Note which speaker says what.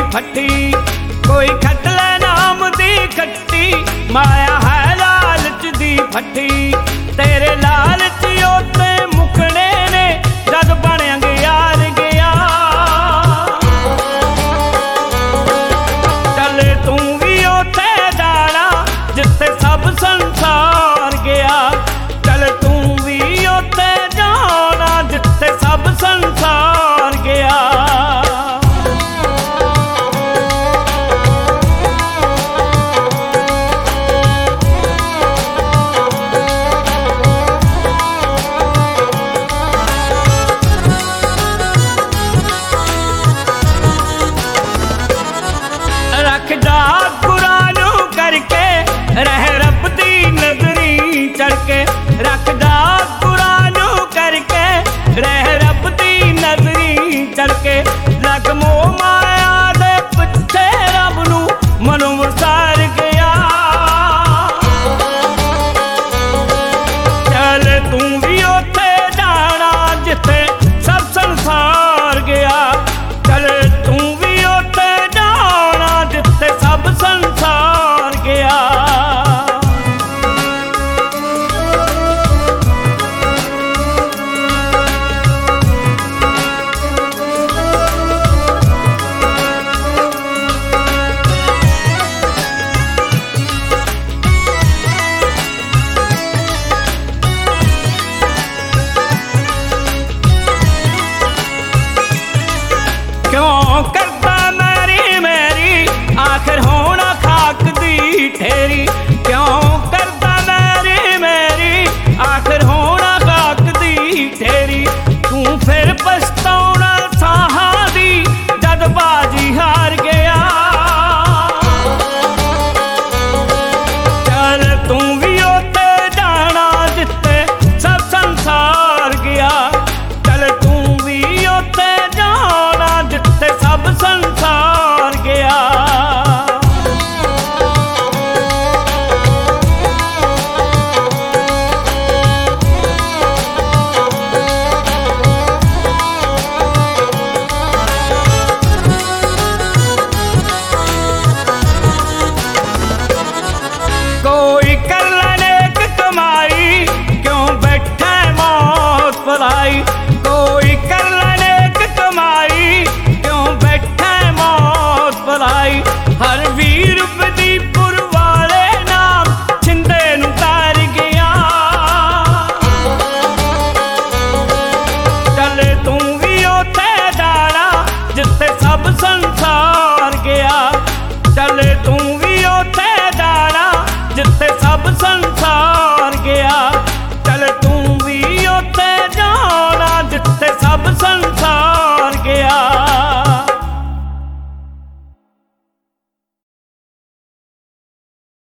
Speaker 1: फट्टी, कोई खटले नाम दी खट्टी, माया है लालच दी फट्टी। तेरे लालच ओते मुकने ने जद बन अंगियार गया। चले तू भी ओते जाना जिथे सब संसार गया। चल तू भी ओते जाना जिथे सब संसार गया। रख जा कुरान करके रह